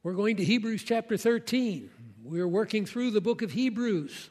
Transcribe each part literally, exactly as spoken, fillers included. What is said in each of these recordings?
We're going to Hebrews chapter thirteen. We're working through the book of Hebrews.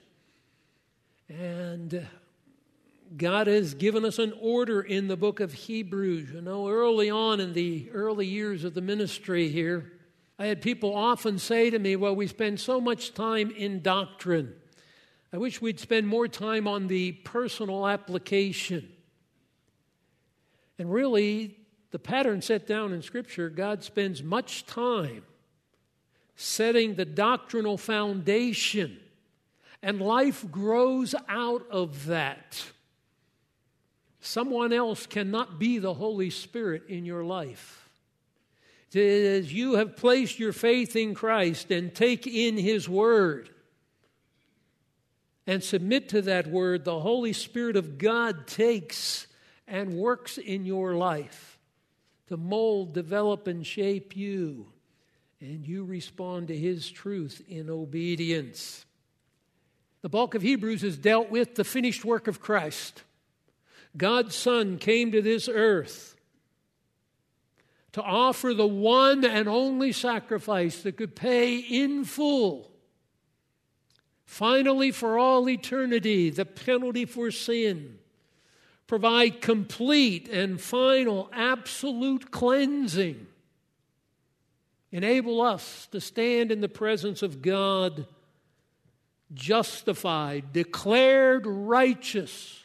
And God has given us an order in the book of Hebrews. You know, early on in the early years of the ministry here, I had people often say to me, well, we spend so much time in doctrine. I wish we'd spend more time on the personal application. And really, the pattern set down in Scripture, God spends much time setting the doctrinal foundation, and life grows out of that. Someone else cannot be the Holy Spirit in your life. As you have placed your faith in Christ and take in His Word and submit to that Word, the Holy Spirit of God takes and works in your life to mold, develop, and shape you. And you respond to His truth in obedience. The bulk of Hebrews has dealt with the finished work of Christ. God's Son came to this earth to offer the one and only sacrifice that could pay in full, finally for all eternity, the penalty for sin, provide complete and final absolute cleansing, enable us to stand in the presence of God justified, declared righteous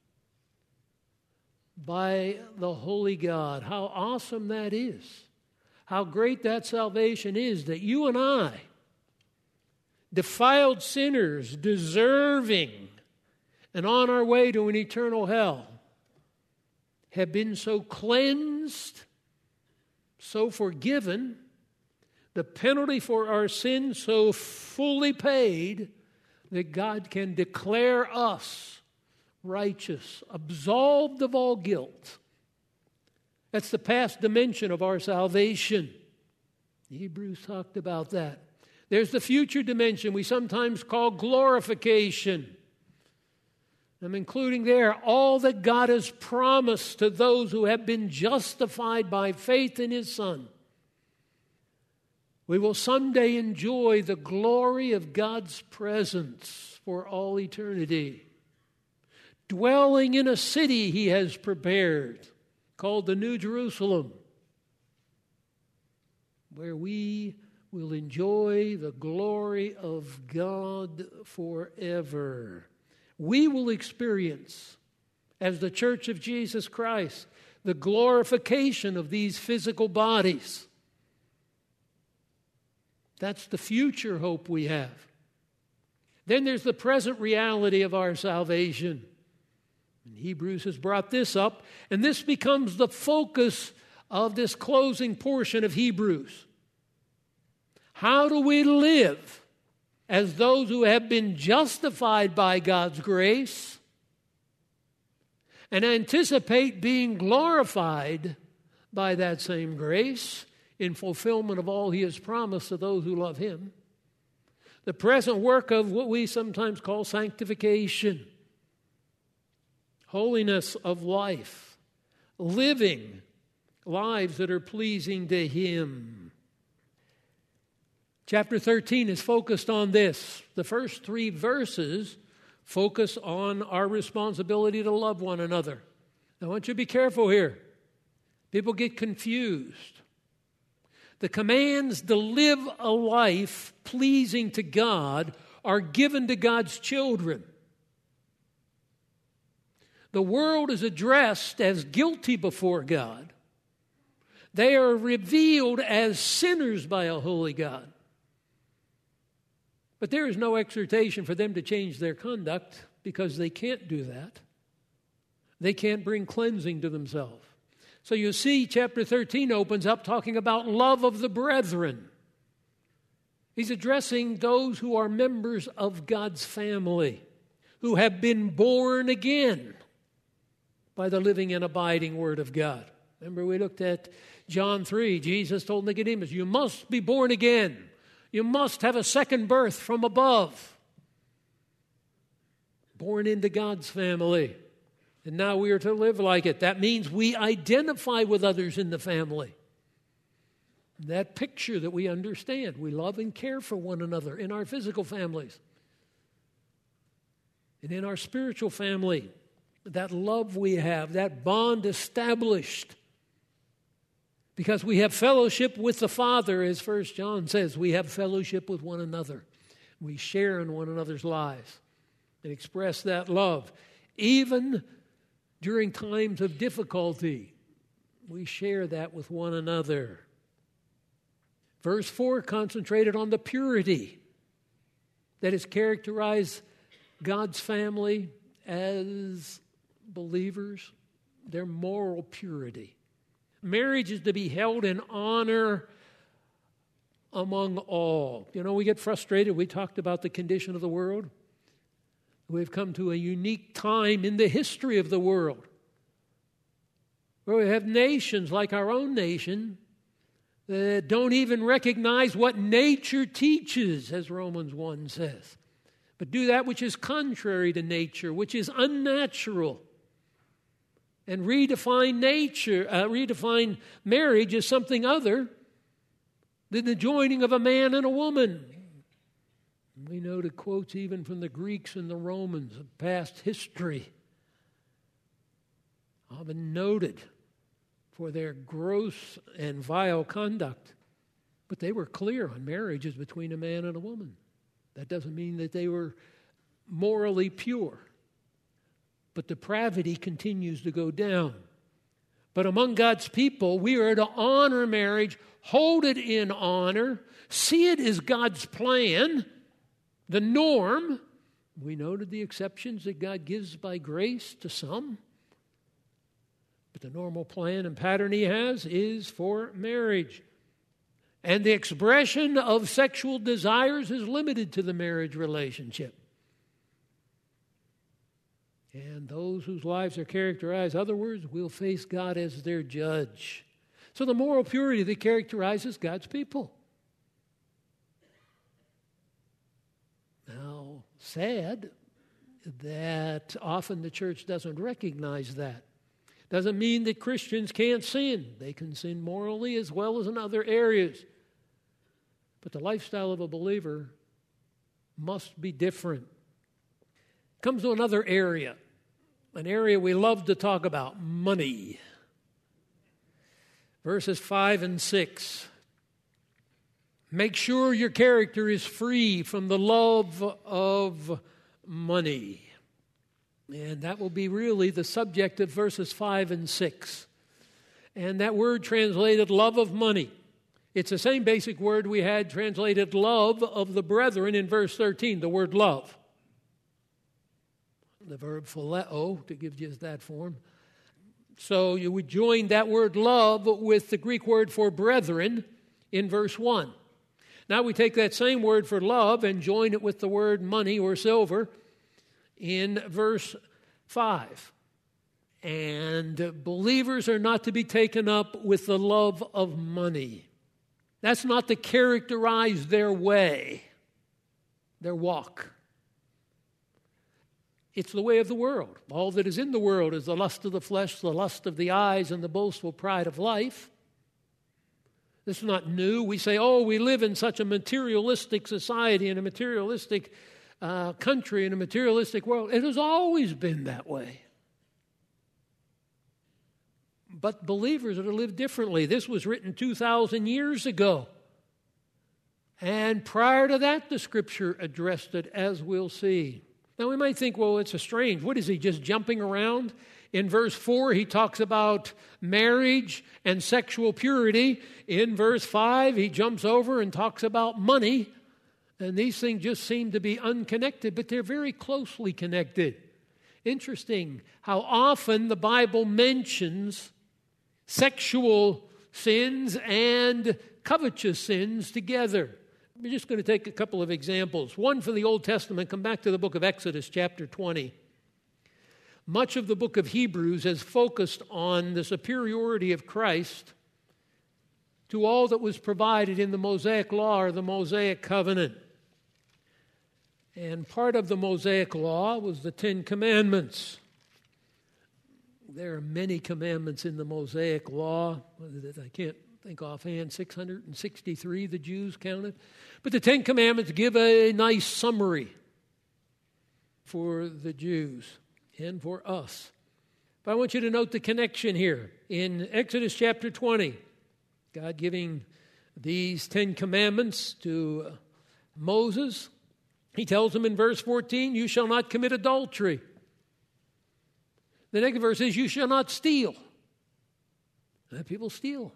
by the holy God. How awesome that is. How great that salvation is, that you and I, defiled sinners, deserving and on our way to an eternal hell, have been so cleansed, so forgiven, the penalty for our sin so fully paid, that God can declare us righteous, absolved of all guilt. That's the past dimension of our salvation. Hebrews talked about that. There's the future dimension we sometimes call glorification. I'm including there all that God has promised to those who have been justified by faith in His Son. We will someday enjoy the glory of God's presence for all eternity, dwelling in a city He has prepared called the New Jerusalem, where we will enjoy the glory of God forever. We will experience, as the Church of Jesus Christ, the glorification of these physical bodies. That's the future hope we have. Then there's the present reality of our salvation. And Hebrews has brought this up, and this becomes the focus of this closing portion of Hebrews. How do we live as those who have been justified by God's grace and anticipate being glorified by that same grace in fulfillment of all He has promised to those who love Him? The present work of what we sometimes call sanctification, holiness of life, living lives that are pleasing to Him. Chapter thirteen is focused on this. The first three verses focus on our responsibility to love one another. Now, I want you to be careful here. People get confused. The commands to live a life pleasing to God are given to God's children. The world is addressed as guilty before God. They are revealed as sinners by a holy God. But there is no exhortation for them to change their conduct, because they can't do that. They can't bring cleansing to themselves. So you see, chapter thirteen opens up talking about love of the brethren. He's addressing those who are members of God's family, who have been born again by the living and abiding Word of God. Remember, we looked at John three. Jesus told Nicodemus, you must be born again. You must have a second birth from above. Born into God's family. And now we are to live like it. That means we identify with others in the family. That picture that we understand. We love and care for one another in our physical families and in our spiritual family. That love we have, that bond established because we have fellowship with the Father, as First John says. We have fellowship with one another. We share in one another's lives and express that love. Even during times of difficulty, we share that with one another. Verse four concentrated on the purity that has characterized God's family as believers, their moral purity. Marriage is to be held in honor among all. You know, we get frustrated. We talked about the condition of the world. We've come to a unique time in the history of the world where we have nations like our own nation that don't even recognize what nature teaches, as Romans one says, but do that which is contrary to nature, which is unnatural, and redefine nature, uh, redefine marriage as something other than the joining of a man and a woman. We know the quotes even from the Greeks and the Romans of past history, often noted for their gross and vile conduct. But they were clear on marriages between a man and a woman. That doesn't mean that they were morally pure. But depravity continues to go down. But among God's people, we are to honor marriage, hold it in honor, see it as God's plan, the norm. We noted the exceptions that God gives by grace to some. But the normal plan and pattern He has is for marriage. And the expression of sexual desires is limited to the marriage relationship. And those whose lives are characterized, other words, will face God as their judge. So the moral purity that characterizes God's people. Now, sad that often the church doesn't recognize that. Doesn't mean that Christians can't sin. They can sin morally as well as in other areas. But the lifestyle of a believer must be different. Comes to another area, an area we love to talk about, money. Verses five and six. Make sure your character is free from the love of money. And that will be really the subject of verses five and six. And that word translated love of money. It's the same basic word we had translated love of the brethren in verse thirteen, the word love. The verb phileo, to give just that form. So you would join that word love with the Greek word for brethren in verse one. Now we take that same word for love and join it with the word money or silver in verse five. And believers are not to be taken up with the love of money. That's not to characterize their way, their walk. It's the way of the world. All that is in the world is the lust of the flesh, the lust of the eyes, and the boastful pride of life. This is not new. We say, oh, we live in such a materialistic society, in a materialistic uh, country, in a materialistic world. It has always been that way. But believers are to live differently. This was written two thousand years ago. And prior to that, the Scripture addressed it, as we'll see. Now, we might think, well, it's a strange. What is he, just jumping around? In verse four, he talks about marriage and sexual purity. In verse five, he jumps over and talks about money. And these things just seem to be unconnected, but they're very closely connected. Interesting how often the Bible mentions sexual sins and covetous sins together. We're just going to take a couple of examples. One for the Old Testament. Come back to the book of Exodus, chapter twenty. Much of the book of Hebrews has focused on the superiority of Christ to all that was provided in the Mosaic law or the Mosaic covenant. And part of the Mosaic law was the Ten Commandments. There are many commandments in the Mosaic law. I can't I think offhand six hundred sixty-three the Jews counted. But the Ten Commandments give a nice summary for the Jews and for us. But I want you to note the connection here. In Exodus chapter twenty, God giving these Ten Commandments to Moses, he tells him in verse fourteen, you shall not commit adultery. The next verse is, you shall not steal. And people steal.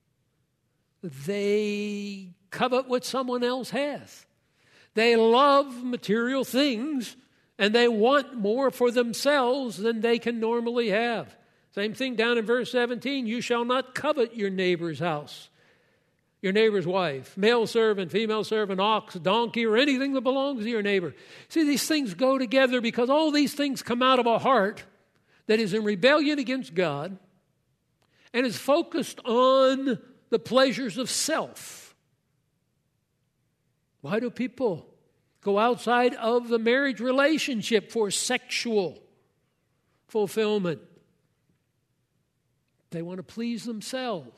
They covet what someone else has. They love material things, and they want more for themselves than they can normally have. Same thing down in verse seventeen. You shall not covet your neighbor's house, your neighbor's wife, male servant, female servant, ox, donkey, or anything that belongs to your neighbor. See, these things go together because all these things come out of a heart that is in rebellion against God and is focused on the pleasures of self. Why do people go outside of the marriage relationship for sexual fulfillment? They want to please themselves.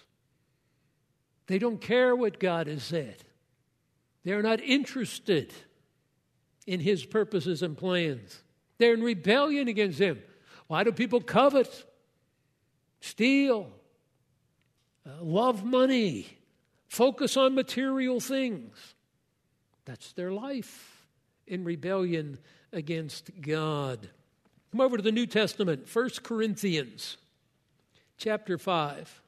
They don't care what God has said. They're not interested in His purposes and plans. They're in rebellion against Him. Why do people covet, steal, uh, love money, focus on material things? That's their life in rebellion against God. Come over to the New Testament, First Corinthians chapter five.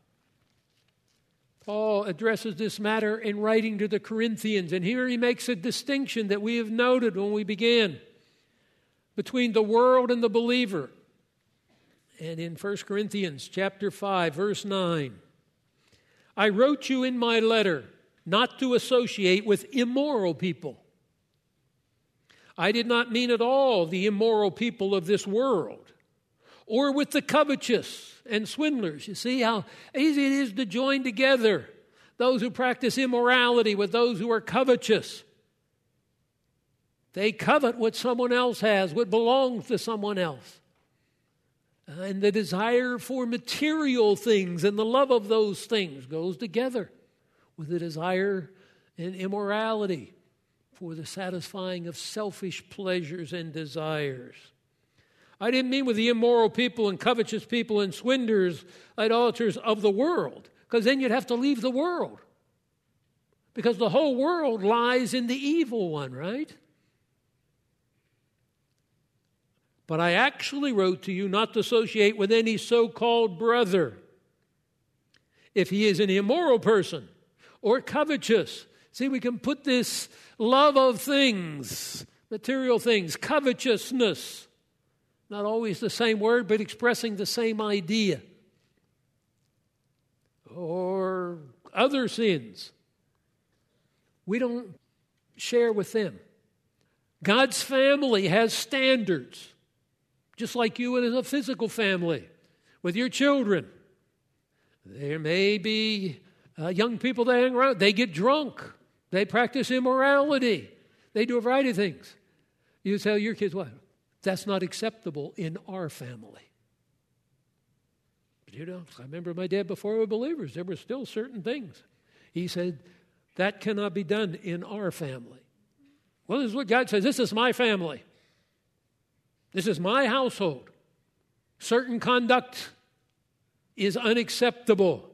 Paul addresses this matter in writing to the Corinthians, and here he makes a distinction that we have noted when we began between the world and the believer. And in First Corinthians chapter five, verse nine, I wrote you in my letter not to associate with immoral people. I did not mean at all the immoral people of this world, or with the covetous and swindlers. You see how easy it is to join together those who practice immorality with those who are covetous. They covet what someone else has, what belongs to someone else. And the desire for material things and the love of those things goes together with the desire and immorality for the satisfying of selfish pleasures and desires. I didn't mean with the immoral people and covetous people and swindlers, idolaters of the world, because then you'd have to leave the world. Because the whole world lies in the evil one, right? But I actually wrote to you not to associate with any so-called brother if he is an immoral person or covetous. See, we can put this love of things, material things, covetousness, not always the same word, but expressing the same idea. Or other sins. We don't share with them. God's family has standards. Just like you as a physical family with your children. There may be uh, young people that hang around. They get drunk. They practice immorality. They do a variety of things. You tell your kids, what? That's not acceptable in our family. But you know, I remember my dad before we were believers. There were still certain things. He said, that cannot be done in our family. Well, this is what God says. This is my family. This is my household. Certain conduct is unacceptable.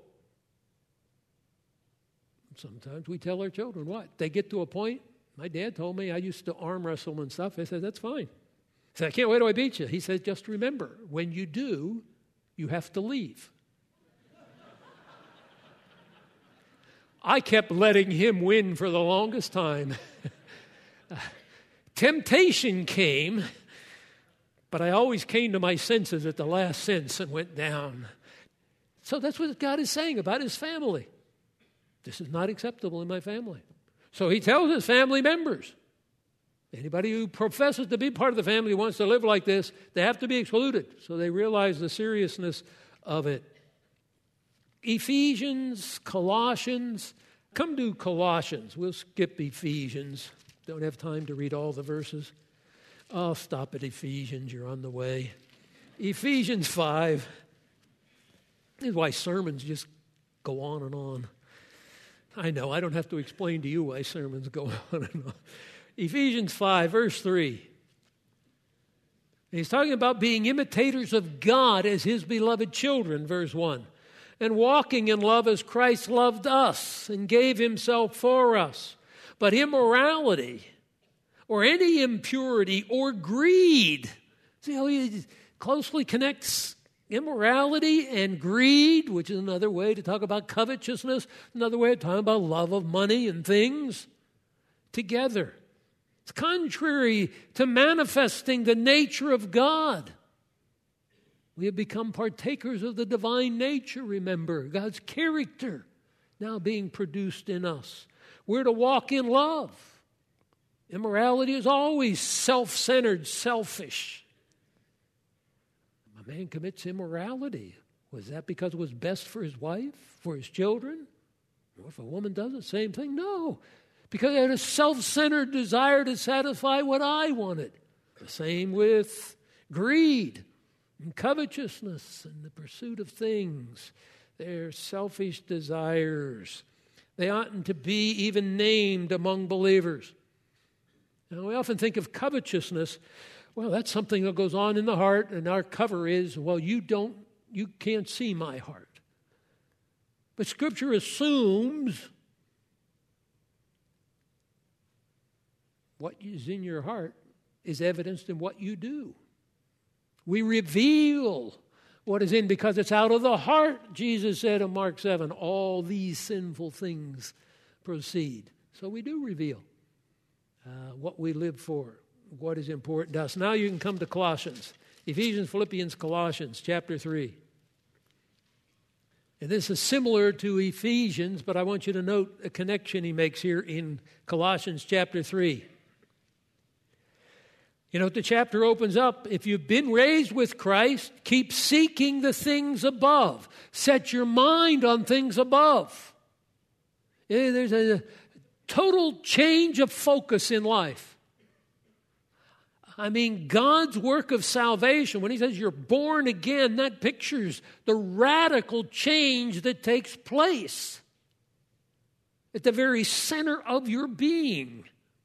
Sometimes we tell our children what? They get to a point. My dad told me I used to arm wrestle and stuff. I said, that's fine. I said, I can't wait till I beat you. He said, just remember, when you do, you have to leave. I kept letting him win for the longest time. Temptation came. But I always came to my senses at the last sense and went down. So that's what God is saying about His family. This is not acceptable in my family. So He tells His family members, anybody who professes to be part of the family who wants to live like this, they have to be excluded. So they realize the seriousness of it. Ephesians, Colossians. Come to Colossians. We'll skip Ephesians. Don't have time to read all the verses. I'll stop at Ephesians. You're on the way. Ephesians five. This is why sermons just go on and on. I know, I don't have to explain to you why sermons go on and on. Ephesians five, verse three. He's talking about being imitators of God as His beloved children, verse one. And walking in love as Christ loved us and gave Himself for us. But immorality or any impurity or greed, see how he closely connects immorality and greed, which is another way to talk about covetousness, another way of talking about love of money and things, together. It's contrary to manifesting the nature of God. We have become partakers of the divine nature, remember, God's character now being produced in us. We're to walk in love. Immorality is always self-centered, selfish. A man commits immorality. Was that because it was best for his wife, for his children? Or if a woman does it, same thing? No. Because I had a self-centered desire to satisfy what I wanted. The same with greed and covetousness and the pursuit of things. They're selfish desires. They oughtn't to be even named among believers. Now, we often think of covetousness. Well, that's something that goes on in the heart, and our cover is, well, you don't, you can't see my heart. But Scripture assumes what is in your heart is evidenced in what you do. We reveal what is in because it's out of the heart, Jesus said in Mark seven, all these sinful things proceed. So we do reveal uh, what we live for, what is important to us. Now you can come to Colossians. Ephesians, Philippians, Colossians, chapter three. And this is similar to Ephesians, but I want you to note a connection he makes here in Colossians chapter three. You know, the chapter opens up, if you've been raised with Christ, keep seeking the things above. Set your mind on things above. There's a total change of focus in life. I mean, God's work of salvation, when He says you're born again, that pictures the radical change that takes place at the very center of your being.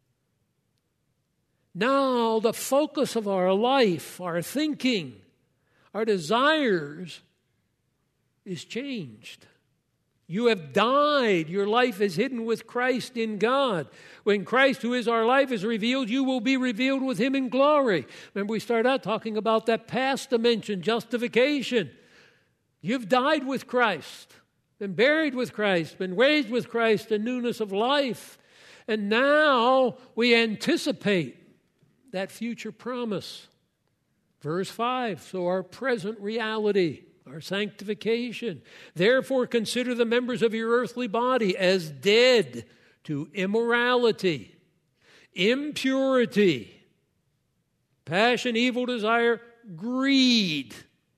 Now, the focus of our life, our thinking, our desires is changed. You have died. Your life is hidden with Christ in God. When Christ, who is our life, is revealed, you will be revealed with Him in glory. Remember, we started out talking about that past dimension, justification. You've died with Christ, been buried with Christ, been raised with Christ in newness of life. And now we anticipate that future promise. Verse five, so our present reality, our sanctification. Therefore consider the members of your earthly body as dead to immorality, impurity, passion, evil desire, greed,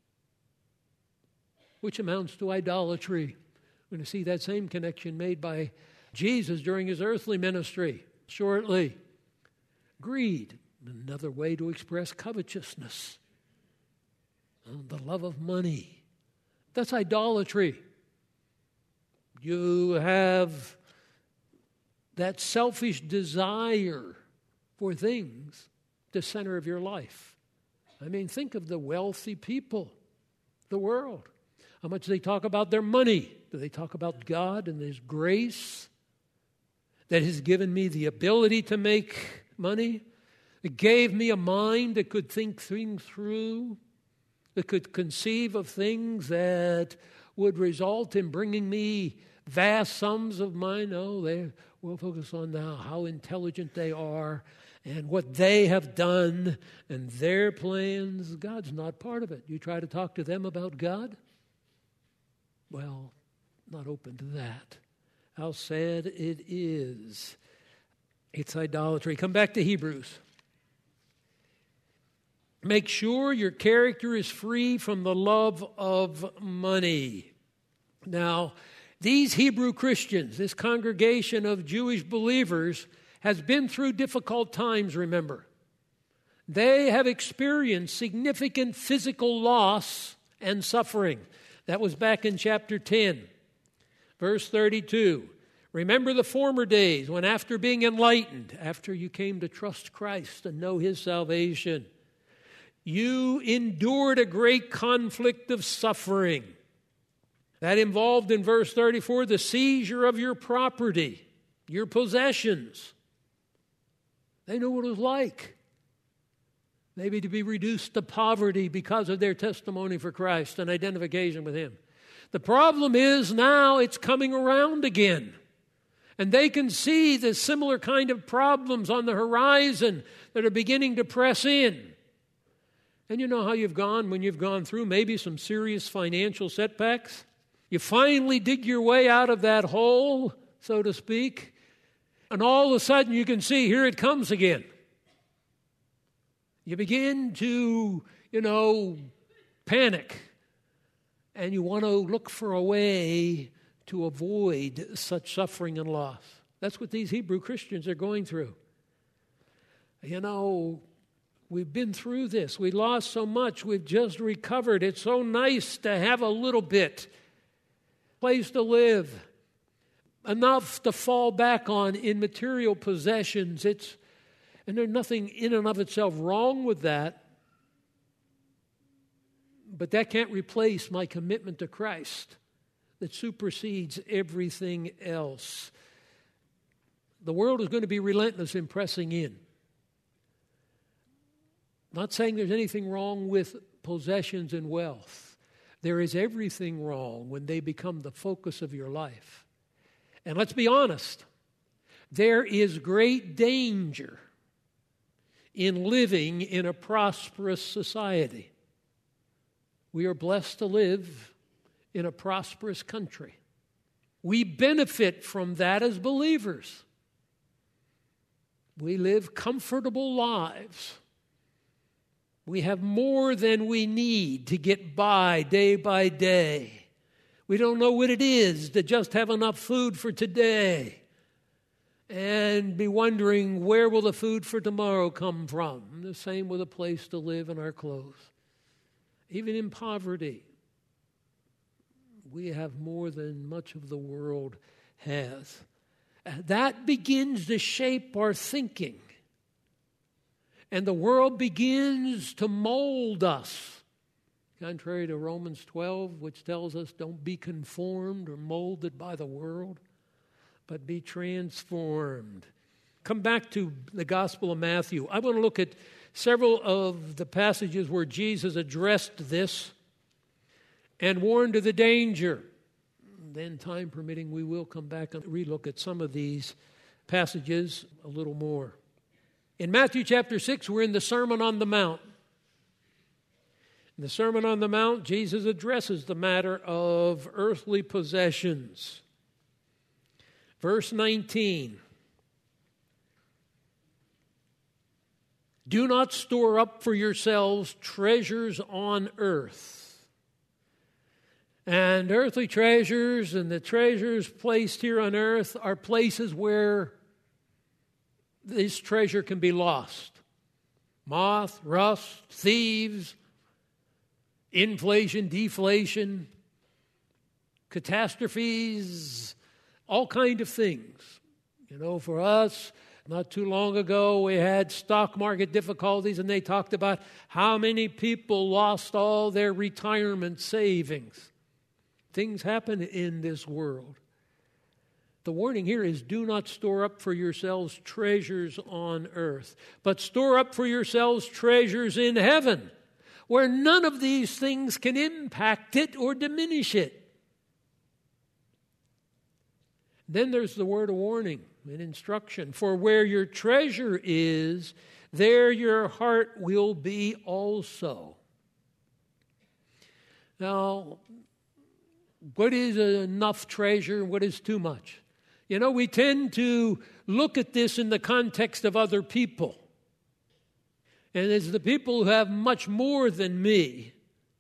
which amounts to idolatry. We're going to see that same connection made by Jesus during His earthly ministry shortly. Greed. Another way to express covetousness, the love of money. That's idolatry. You have that selfish desire for things the center of your life. I mean, think of the wealthy people, the world. How much they talk about their money. Do they talk about God and His grace that has given me the ability to make money? It gave me a mind that could think things through, that could conceive of things that would result in bringing me vast sums of money. No, they will focus on now how intelligent they are and what they have done and their plans. God's not part of it. You try to talk to them about God? Well, not open to that. How sad it is. It's idolatry. Come back to Hebrews. Make sure your character is free from the love of money. Now, these Hebrew Christians, this congregation of Jewish believers, has been through difficult times, remember. They have experienced significant physical loss and suffering. That was back in chapter ten. Verse thirty-two, remember the former days when after being enlightened, after you came to trust Christ and know His salvation, you endured a great conflict of suffering. That involved in verse thirty-four the seizure of your property, your possessions. They knew what it was like. Maybe to be reduced to poverty because of their testimony for Christ and identification with Him. The problem is now it's coming around again. And they can see the similar kind of problems on the horizon that are beginning to press in. And you know how you've gone when you've gone through maybe some serious financial setbacks? You finally dig your way out of that hole, so to speak, and all of a sudden you can see here it comes again. You begin to, you know, panic, and you want to look for a way to avoid such suffering and loss. That's what these Hebrew Christians are going through. You know, we've been through this. We lost so much. We've just recovered. It's so nice to have a little bit, place to live, enough to fall back on in material possessions. It's, and there's nothing in and of itself wrong with that. But that can't replace my commitment to Christ that supersedes everything else. The world is going to be relentless in pressing in. Not saying there's anything wrong with possessions and wealth. There is everything wrong when they become the focus of your life. And let's be honest, there is great danger in living in a prosperous society. We are blessed to live in a prosperous country. We benefit from that as believers. We live comfortable lives. We have more than we need to get by day by day. We don't know what it is to just have enough food for today and be wondering where will the food for tomorrow come from. The same with a place to live and our clothes. Even in poverty, we have more than much of the world has. That begins to shape our thinking. And the world begins to mold us. Contrary to Romans twelve, which tells us don't be conformed or molded by the world, but be transformed. Come back to the Gospel of Matthew. I want to look at several of the passages where Jesus addressed this and warned of the danger. Then, time permitting, we will come back and relook at some of these passages a little more. In Matthew chapter six, we're in the Sermon on the Mount. In the Sermon on the Mount, Jesus addresses the matter of earthly possessions. Verse nineteen. Do not store up for yourselves treasures on earth. And earthly treasures and the treasures placed here on earth are places where this treasure can be lost. Moth, rust, thieves, inflation, deflation, catastrophes, all kinds of things. You know, for us, not too long ago, we had stock market difficulties, and they talked about how many people lost all their retirement savings. Things happen in this world. The warning here is do not store up for yourselves treasures on earth, but store up for yourselves treasures in heaven, where none of these things can impact it or diminish it. Then there's the word of warning and instruction. For where your treasure is, there your heart will be also. Now, what is enough treasure and what is too much? You know, we tend to look at this in the context of other people. And it's the people who have much more than me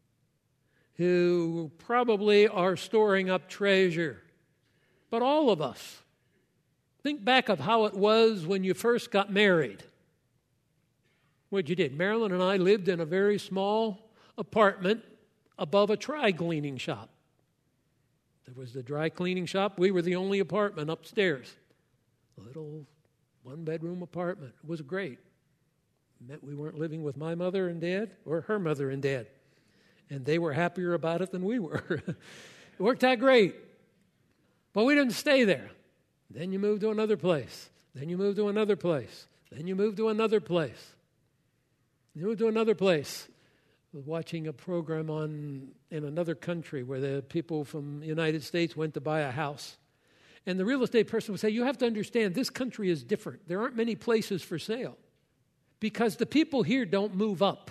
who probably are storing up treasure. But all of us. Think back of how it was when you first got married. What you did. Marilyn and I lived in a very small apartment above a dry cleaning shop. There was the dry cleaning shop. We were the only apartment upstairs. A little one-bedroom apartment. It was great. It meant we weren't living with my mother and dad or her mother and dad. And they were happier about it than we were. It worked out great. But we didn't stay there. Then you moved to another place. Then you moved to another place. Then you moved to another place. You moved to another place. I was watching a program on in another country where the people from the United States went to buy a house. And the real estate person would say, you have to understand, this country is different. There aren't many places for sale because the people here don't move up.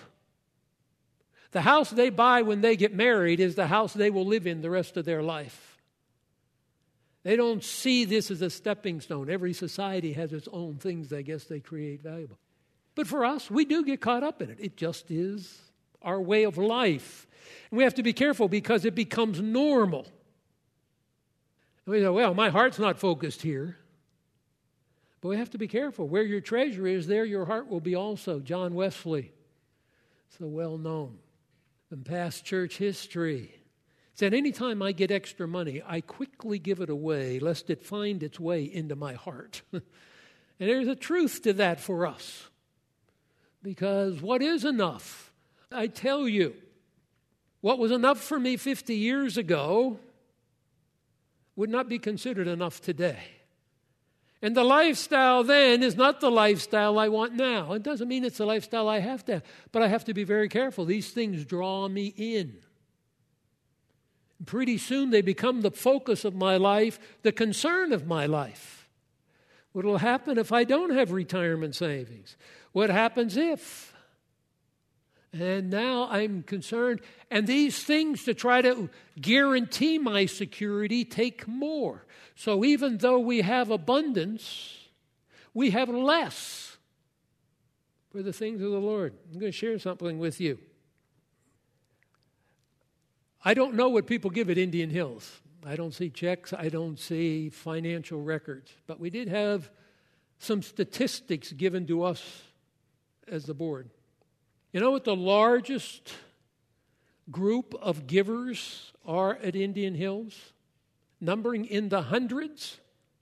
The house they buy when they get married is the house they will live in the rest of their life. They don't see this as a stepping stone. Every society has its own things, I guess, they create valuable. But for us, we do get caught up in it. It just is our way of life. And we have to be careful because it becomes normal. And we say, well, my heart's not focused here. But we have to be careful. Where your treasure is, there your heart will be also. John Wesley, so well known in past church history, said, anytime I get extra money, I quickly give it away, lest it find its way into my heart. And there's a truth to that for us. Because what is enough? I tell you, what was enough for me fifty years ago would not be considered enough today. And the lifestyle then is not the lifestyle I want now. It doesn't mean it's the lifestyle I have to have, but I have to be very careful. These things draw me in. Pretty soon they become the focus of my life, the concern of my life. What will happen if I don't have retirement savings? What happens if? And now I'm concerned. And these things to try to guarantee my security take more. So even though we have abundance, we have less for the things of the Lord. I'm going to share something with you. I don't know what people give at Indian Hills. I don't see checks. I don't see financial records. But we did have some statistics given to us as the board. You know what the largest group of givers are at Indian Hills? Numbering in the hundreds.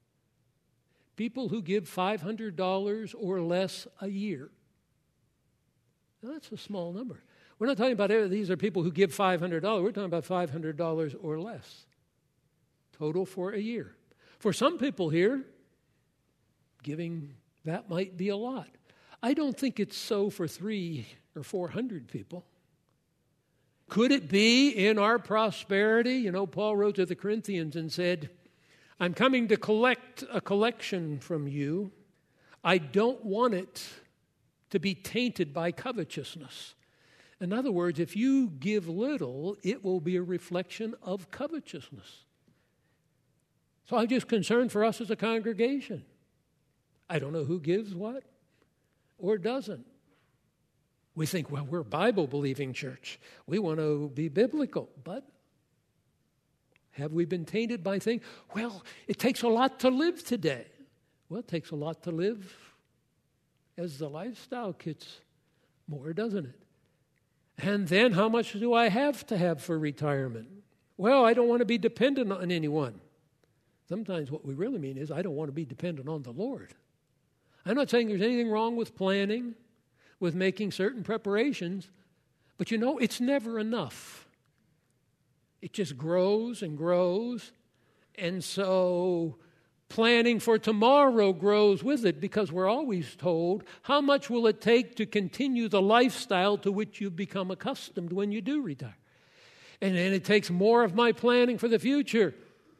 People who give five hundred dollars or less a year. Now, that's a small number. We're not talking about these are people who give five hundred dollars. We're talking about five hundred dollars or less total for a year. For some people here, giving that might be a lot. I don't think it's so for three or four hundred people. Could it be in our prosperity? You know, Paul wrote to the Corinthians and said, I'm coming to collect a collection from you. I don't want it to be tainted by covetousness. In other words, if you give little, it will be a reflection of covetousness. So I'm just concerned for us as a congregation. I don't know who gives what or doesn't. We think, well, we're a Bible-believing church. We want to be biblical. But have we been tainted by things? Well, it takes a lot to live today. Well, it takes a lot to live as the lifestyle gets more, doesn't it? And then how much do I have to have for retirement? Well, I don't want to be dependent on anyone. Sometimes what we really mean is I don't want to be dependent on the Lord. I'm not saying there's anything wrong with planning, with making certain preparations, but you know, it's never enough. It just grows and grows. And so planning for tomorrow grows with it because we're always told, how much will it take to continue the lifestyle to which you've become accustomed when you do retire? And then it takes more of my planning for the future.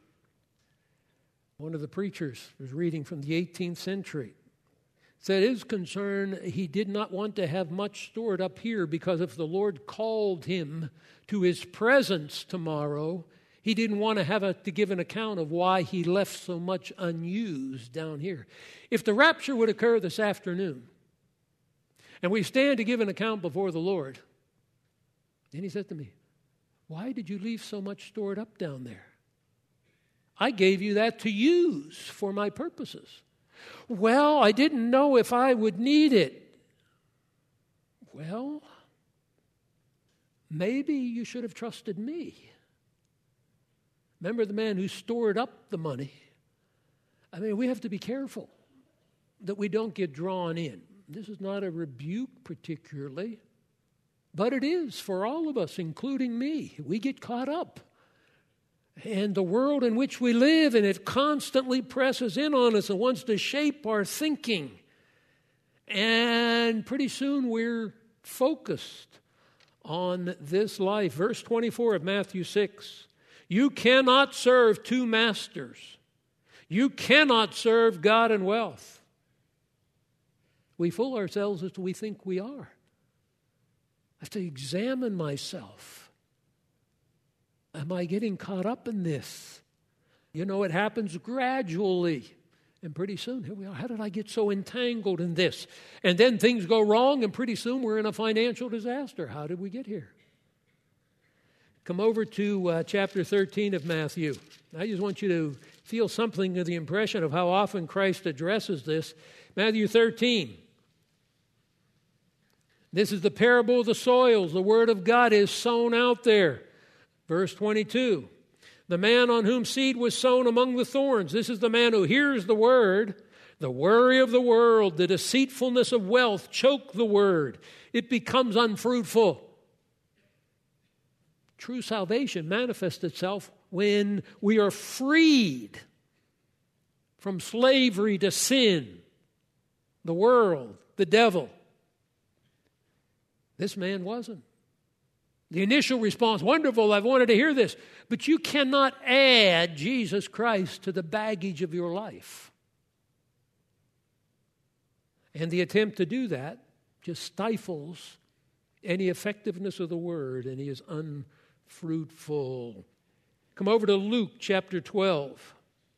One of the preachers was reading from the eighteenth century. Said his concern, he did not want to have much stored up here because if the Lord called him to his presence tomorrow, he didn't want to have a, to give an account of why he left so much unused down here. If the rapture would occur this afternoon, and we stand to give an account before the Lord, then he said to me, why did you leave so much stored up down there? I gave you that to use for my purposes. Well, I didn't know if I would need it. Well, maybe you should have trusted me. Remember the man who stored up the money. I mean, we have to be careful that we don't get drawn in. This is not a rebuke particularly, but it is for all of us, including me. We get caught up. And the world in which we live, and it constantly presses in on us and wants to shape our thinking. And pretty soon we're focused on this life. Verse twenty-four of Matthew six. You cannot serve two masters. You cannot serve God and wealth. We fool ourselves as we think we are. I have to examine myself. Am I getting caught up in this? You know, it happens gradually. And pretty soon, here we are. How did I get so entangled in this? And then things go wrong, and pretty soon we're in a financial disaster. How did we get here? Come over to uh, chapter thirteen of Matthew. I just want you to feel something of the impression of how often Christ addresses this. Matthew thirteen. This is the parable of the soils. The word of God is sown out there. Verse twenty-two. The man on whom seed was sown among the thorns. This is the man who hears the word. The worry of the world, the deceitfulness of wealth choke the word. It becomes unfruitful. True salvation manifests itself when we are freed from slavery to sin, the world, the devil. This man wasn't. The initial response, wonderful, I've wanted to hear this. But you cannot add Jesus Christ to the baggage of your life. And the attempt to do that just stifles any effectiveness of the word, and he is unfruitful. Come over to Luke chapter twelve.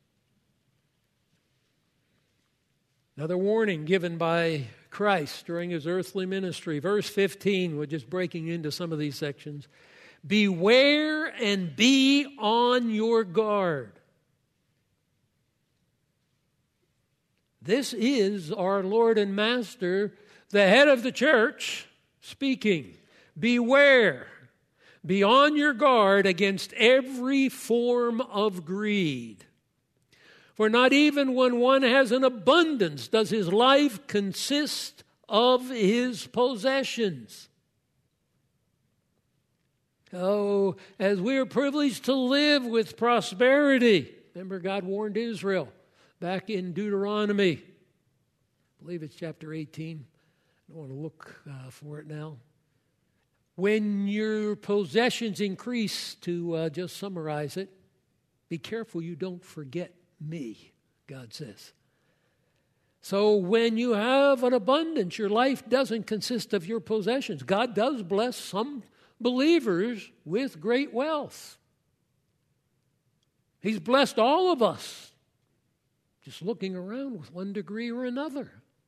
Another warning given by Christ during his earthly ministry. Verse fifteen, we're just breaking into some of these sections. Beware and be on your guard. This is our Lord and Master, the head of the church, speaking. Beware, be on your guard against every form of greed. For not even when one has an abundance does his life consist of his possessions. Oh, as we are privileged to live with prosperity. Remember, God warned Israel back in Deuteronomy. I believe it's chapter eighteen. I don't want to look uh, for it now. When your possessions increase, to uh, just summarize it, be careful you don't forget me, God says. So when you have an abundance, your life doesn't consist of your possessions. God does bless some believers with great wealth. He's blessed all of us, just looking around with one degree or another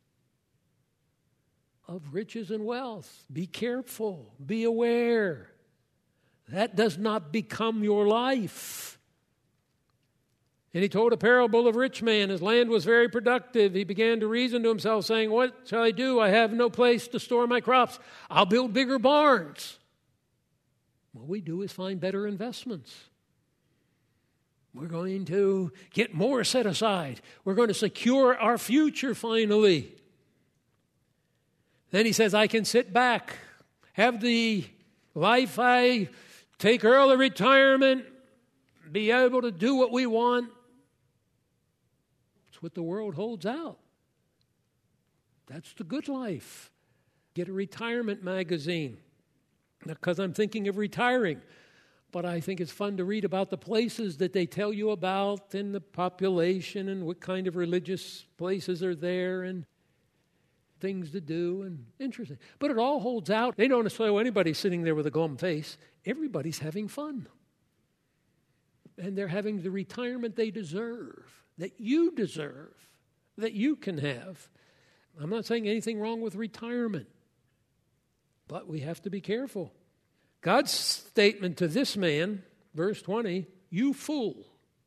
of riches and wealth. Be careful, be aware. That does not become your life. And he told a parable of a rich man. His land was very productive. He began to reason to himself, saying, what shall I do? I have no place to store my crops. I'll build bigger barns. What we do is find better investments. We're going to get more set aside. We're going to secure our future finally. Then he says, I can sit back, have the life I take early retirement, be able to do what we want. It's what the world holds out. That's the good life. Get a retirement magazine. Not because I'm thinking of retiring, but I think it's fun to read about the places that they tell you about and the population and what kind of religious places are there and things to do and interesting. But it all holds out. They don't necessarily anybody sitting there with a glum face. Everybody's having fun. And they're having the retirement they deserve, that you deserve, that you can have. I'm not saying anything wrong with retirement, but we have to be careful. God's statement to this man, verse twenty, you fool.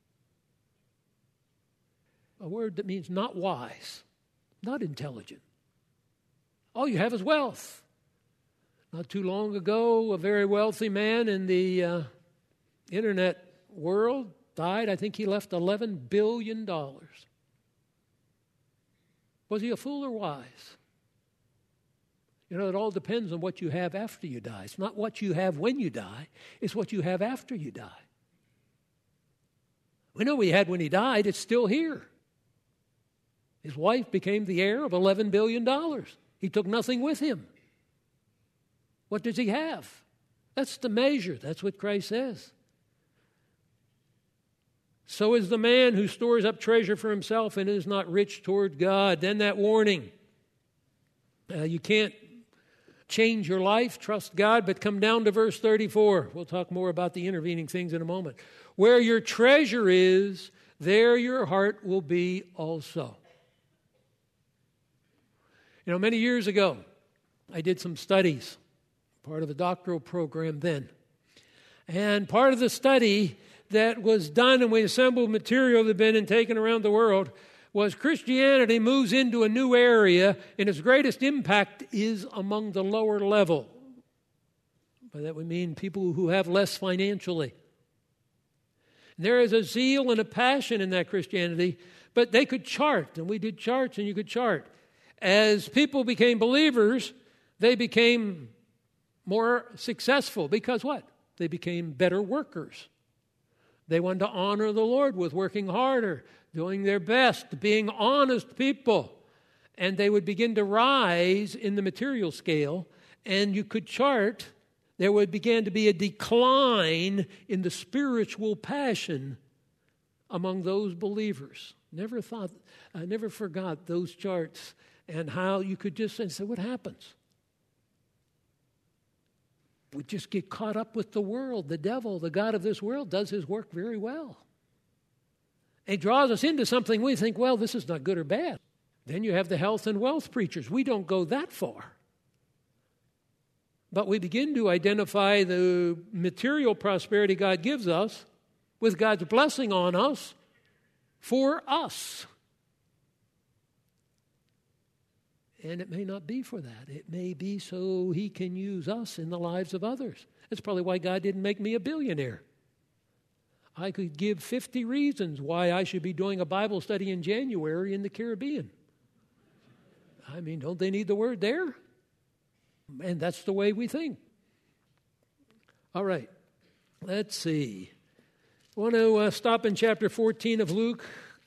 A word that means not wise, not intelligent. All you have is wealth. Not too long ago, a very wealthy man in the uh, internet world died, I think he left eleven billion dollars. Was he a fool or wise? You know, it all depends on what you have after you die. It's not what you have when you die. It's what you have after you die. We know what he had when he died. It's still here. His wife became the heir of eleven billion dollars. He took nothing with him. What does he have? That's the measure. That's what Christ says. So is the man who stores up treasure for himself and is not rich toward God. Then that warning. Uh, you can't change your life, trust God, but come down to verse thirty-four. We'll talk more about the intervening things in a moment. Where your treasure is, there your heart will be also. You know, many years ago, I did some studies, part of a doctoral program then. And part of the study that was done, and we assembled material that had been and taken around the world, was Christianity moves into a new area, and its greatest impact is among the lower level. By that we mean people who have less financially. There is a zeal and a passion in that Christianity, but they could chart, and we did charts, and you could chart. As people became believers, they became more successful because what? They became better workers. They wanted to honor the Lord with working harder, doing their best, being honest people. And they would begin to rise in the material scale, and you could chart, there would begin to be a decline in the spiritual passion among those believers. Never thought, I never forgot those charts and how you could just say, what happens? We just get caught up with the world. The devil, the god of this world, does his work very well. He draws us into something we think, well, this is not good or bad. Then you have the health and wealth preachers. We don't go that far. But we begin to identify the material prosperity God gives us with God's blessing on us for us. And it may not be for that. It may be so he can use us in the lives of others. That's probably why God didn't make me a billionaire. I could give fifty reasons why I should be doing a Bible study in January in the Caribbean. I mean, don't they need the word there? And that's the way we think. All right. Let's see. I want to uh, stop in chapter fourteen of Luke.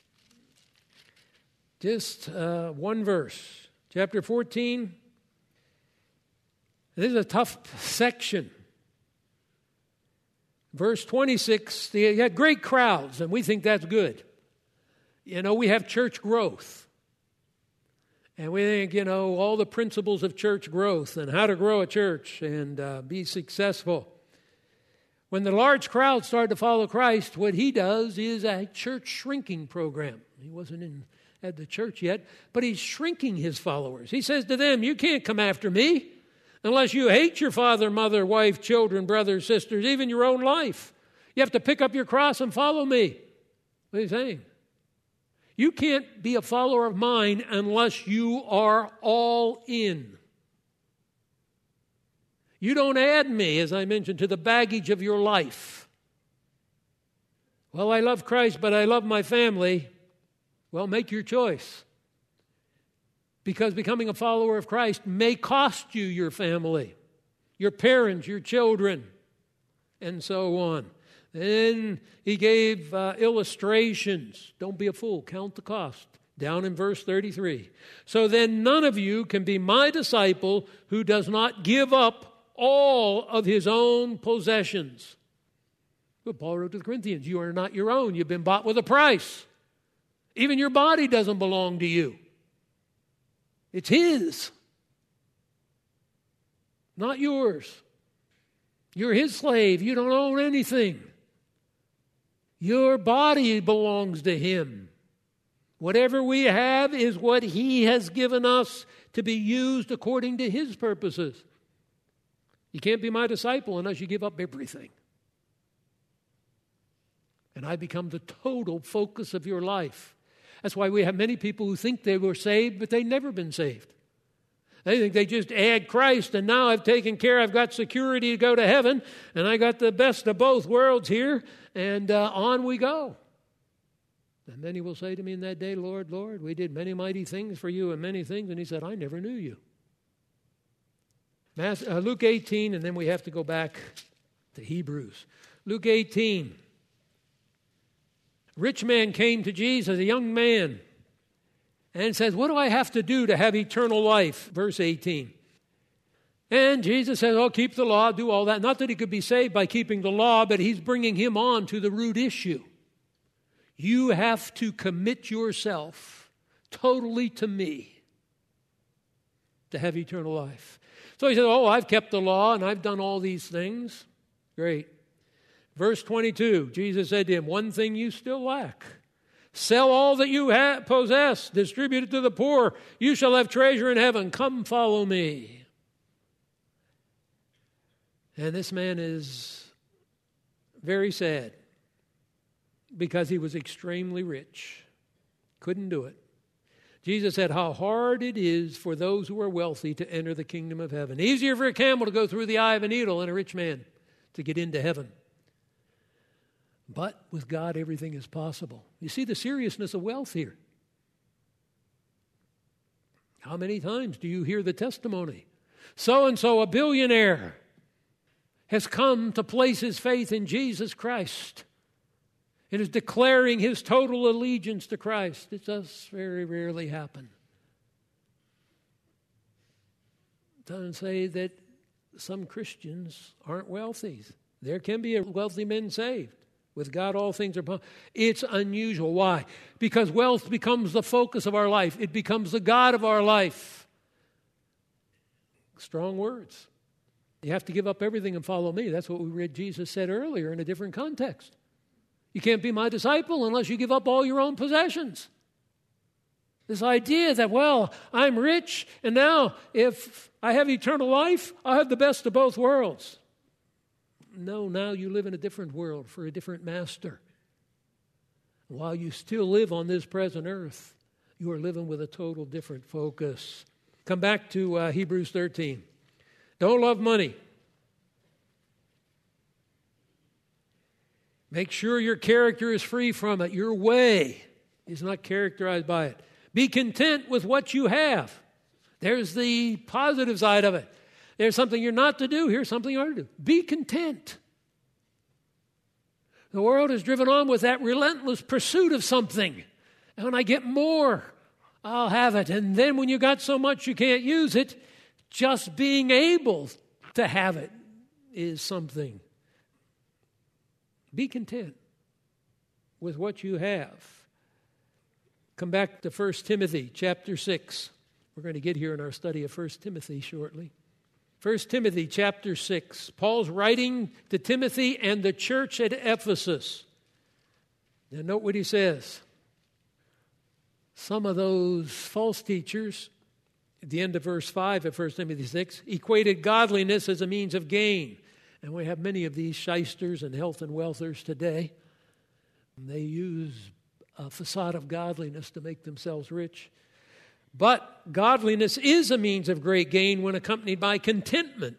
Just uh, one verse. Chapter fourteen. This is a tough section. Verse twenty-six, they had great crowds, and we think that's good. You know, we have church growth. And we think, you know, all the principles of church growth and how to grow a church and uh, be successful. When the large crowd started to follow Christ, what he does is a church shrinking program. He wasn't in at the church yet, but he's shrinking his followers. He says to them, you can't come after me unless you hate your father, mother, wife, children, brothers, sisters, even your own life. You have to pick up your cross and follow me. What are you saying? You can't be a follower of mine unless you are all in. You don't add me, as I mentioned, to the baggage of your life. Well, I love Christ, but I love my family. Well, make your choice. Because becoming a follower of Christ may cost you your family, your parents, your children, and so on. Then he gave uh, illustrations. Don't be a fool. Count the cost. Down in verse thirty-three. So then none of you can be my disciple who does not give up all of his own possessions. Well, Paul wrote to the Corinthians, you are not your own. You've been bought with a price. Even your body doesn't belong to you. It's his, not yours. You're his slave. You don't own anything. Your body belongs to him. Whatever we have is what he has given us to be used according to his purposes. You can't be my disciple unless you give up everything. And I become the total focus of your life. That's why we have many people who think they were saved, but they've never been saved. They think they just add Christ, and now I've taken care, I've got security to go to heaven, and I got the best of both worlds here, and uh, on we go. And then he will say to me in that day, Lord, Lord, we did many mighty things for you and many things. And he said, I never knew you. Mass, uh, Luke eighteen, and then we have to go back to Hebrews. Luke eighteen. Rich man came to Jesus, a young man, and says, what do I have to do to have eternal life? Verse eighteen. And Jesus says, oh, keep the law, do all that. Not that he could be saved by keeping the law, but he's bringing him on to the root issue. You have to commit yourself totally to me to have eternal life. So he said, oh, I've kept the law and I've done all these things. Great. Verse twenty-two, Jesus said to him, one thing you still lack. Sell all that you ha- possess, distribute it to the poor. You shall have treasure in heaven. Come follow me. And this man is very sad because he was extremely rich. Couldn't do it. Jesus said how hard it is for those who are wealthy to enter the kingdom of heaven. Easier for a camel to go through the eye of a needle than a rich man to get into heaven. But with God, everything is possible. You see the seriousness of wealth here. How many times do you hear the testimony? So-and-so, a billionaire, has come to place his faith in Jesus Christ and is declaring his total allegiance to Christ. It does very rarely happen. It doesn't say that some Christians aren't wealthy. There can be a wealthy man saved. With God, all things are possible. It's unusual. Why? Because wealth becomes the focus of our life. It becomes the God of our life. Strong words. You have to give up everything and follow me. That's what we read Jesus said earlier in a different context. You can't be my disciple unless you give up all your own possessions. This idea that, well, I'm rich, and now if I have eternal life, I'll have the best of both worlds. No, now you live in a different world for a different master. While you still live on this present earth, you are living with a total different focus. Come back to uh, Hebrews thirteen. Don't love money. Make sure your character is free from it. Your way is not characterized by it. Be content with what you have. There's the positive side of it. There's something you're not to do. Here's something you are to do. Be content. The world is driven on with that relentless pursuit of something. And when I get more, I'll have it. And then when you got so much you can't use it, just being able to have it is something. Be content with what you have. Come back to First Timothy chapter six. We're going to get here in our study of First Timothy shortly. First Timothy chapter six. Paul's writing to Timothy and the church at Ephesus. Now note what he says. Some of those false teachers, at the end of verse five of First Timothy six, equated godliness as a means of gain. And we have many of these shysters and health and wealthers today. And they use a facade of godliness to make themselves rich. But godliness is a means of great gain when accompanied by contentment.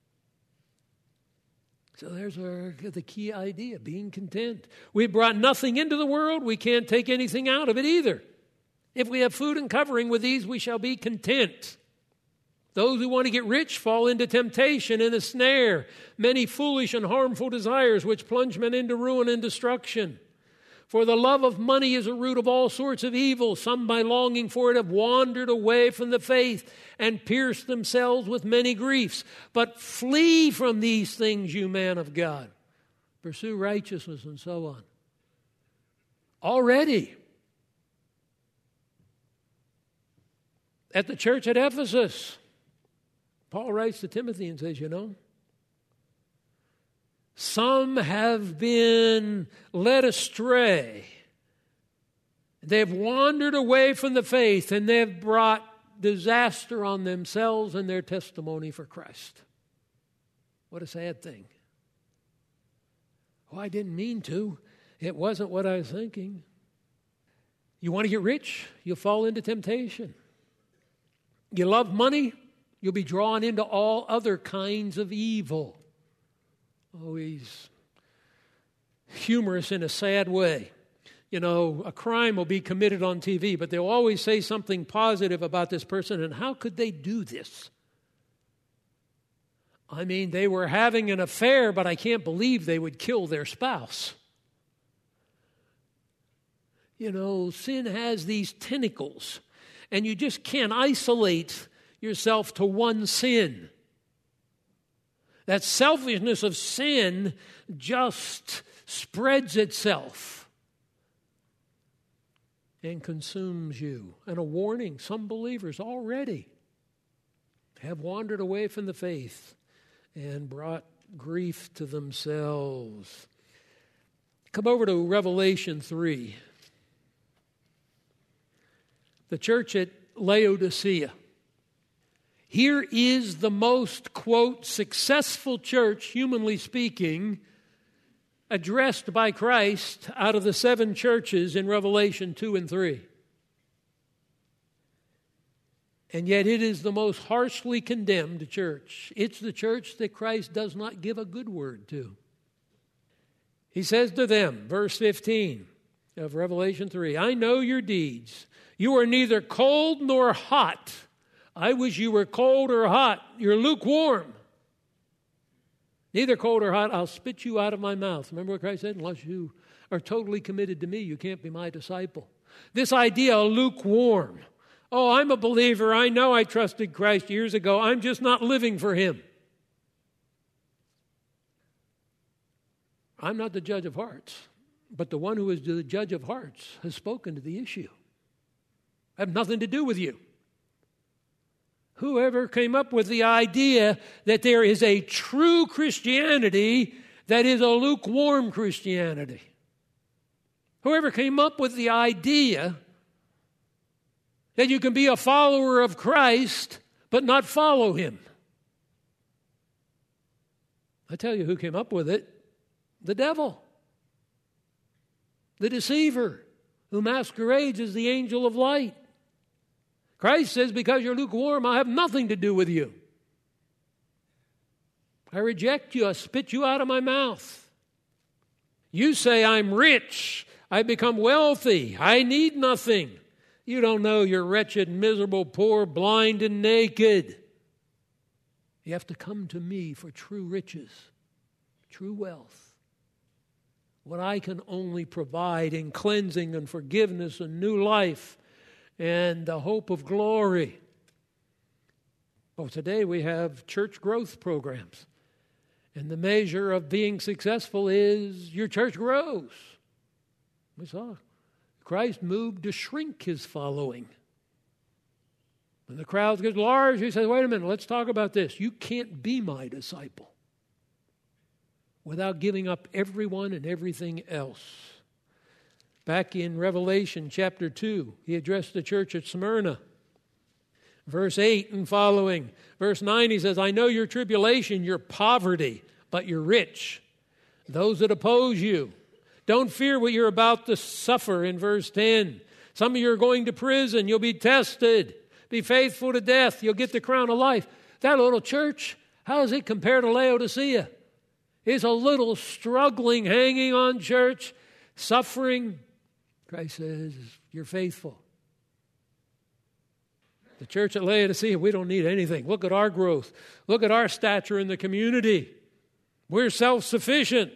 So there's our, the key idea, being content. We brought nothing into the world. We can't take anything out of it either. If we have food and covering, with these we shall be content. Those who want to get rich fall into temptation and a snare, many foolish and harmful desires which plunge men into ruin and destruction. For the love of money is a root of all sorts of evil. Some by longing for it have wandered away from the faith and pierced themselves with many griefs. But flee from these things, you man of God. Pursue righteousness and so on. Already, at the church at Ephesus, Paul writes to Timothy and says, you know, some have been led astray. They've wandered away from the faith, and they've brought disaster on themselves and their testimony for Christ. What a sad thing. Oh, I didn't mean to. It wasn't what I was thinking. You want to get rich? You'll fall into temptation. You love money? You'll be drawn into all other kinds of evil. Oh, he's humorous in a sad way. You know, a crime will be committed on T V, but they'll always say something positive about this person. And how could they do this? I mean, they were having an affair, but I can't believe they would kill their spouse. You know, sin has these tentacles, and you just can't isolate yourself to one sin. That selfishness of sin just spreads itself and consumes you. And a warning, some believers already have wandered away from the faith and brought grief to themselves. Come over to Revelation three. The church at Laodicea. Here is the most, quote, successful church, humanly speaking, addressed by Christ out of the seven churches in Revelation two and three. And yet it is the most harshly condemned church. It's the church that Christ does not give a good word to. He says to them, verse fifteen of Revelation three, I know your deeds. You are neither cold nor hot. I wish you were cold or hot. You're lukewarm. Neither cold or hot, I'll spit you out of my mouth. Remember what Christ said? Unless you are totally committed to me, you can't be my disciple. This idea of lukewarm. Oh, I'm a believer. I know I trusted Christ years ago. I'm just not living for Him. I'm not the judge of hearts, but the one who is the judge of hearts has spoken to the issue. I have nothing to do with you. Whoever came up with the idea that there is a true Christianity that is a lukewarm Christianity. Whoever came up with the idea that you can be a follower of Christ but not follow Him. I tell you who came up with it. The devil. The deceiver who masquerades as the angel of light. Christ says, because you're lukewarm, I have nothing to do with you. I reject you. I spit you out of my mouth. You say, I'm rich. I become wealthy. I need nothing. You don't know you're wretched, miserable, poor, blind, and naked. You have to come to me for true riches, true wealth. What I can only provide in cleansing and forgiveness and new life and the hope of glory. Well, today we have church growth programs. And the measure of being successful is your church grows. We saw Christ moved to shrink His following. When the crowd gets large, He says, wait a minute, let's talk about this. You can't be my disciple without giving up everyone and everything else. Back in Revelation chapter two, He addressed the church at Smyrna. Verse eight and following. Verse nine, He says, I know your tribulation, your poverty, but you're rich. Those that oppose you. Don't fear what you're about to suffer in verse ten. Some of you are going to prison. You'll be tested. Be faithful to death. You'll get the crown of life. That little church, how does it compare to Laodicea? It's a little struggling, hanging on church, suffering. Christ says, you're faithful. The church at Laodicea, we don't need anything. Look at our growth. Look at our stature in the community. We're self-sufficient.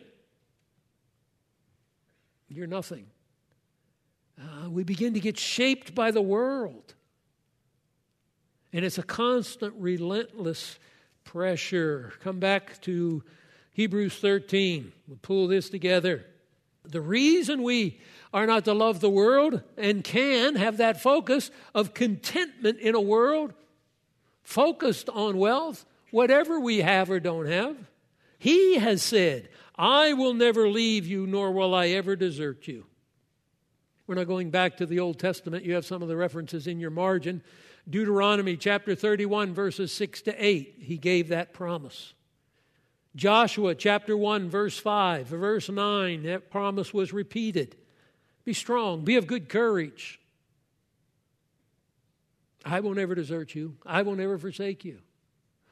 You're nothing. Uh, we begin to get shaped by the world. And it's a constant, relentless pressure. Come back to Hebrews thirteen. We'll pull this together. The reason we are not to love the world and can have that focus of contentment in a world focused on wealth, whatever we have or don't have, He has said, I will never leave you, nor will I ever desert you. We're not going back to the Old Testament. You have some of the references in your margin. Deuteronomy chapter thirty-one, verses six to eight. He gave that promise. Joshua chapter one, verse five, verse nine, that promise was repeated. Be strong, be of good courage. I will never desert you. I will never forsake you.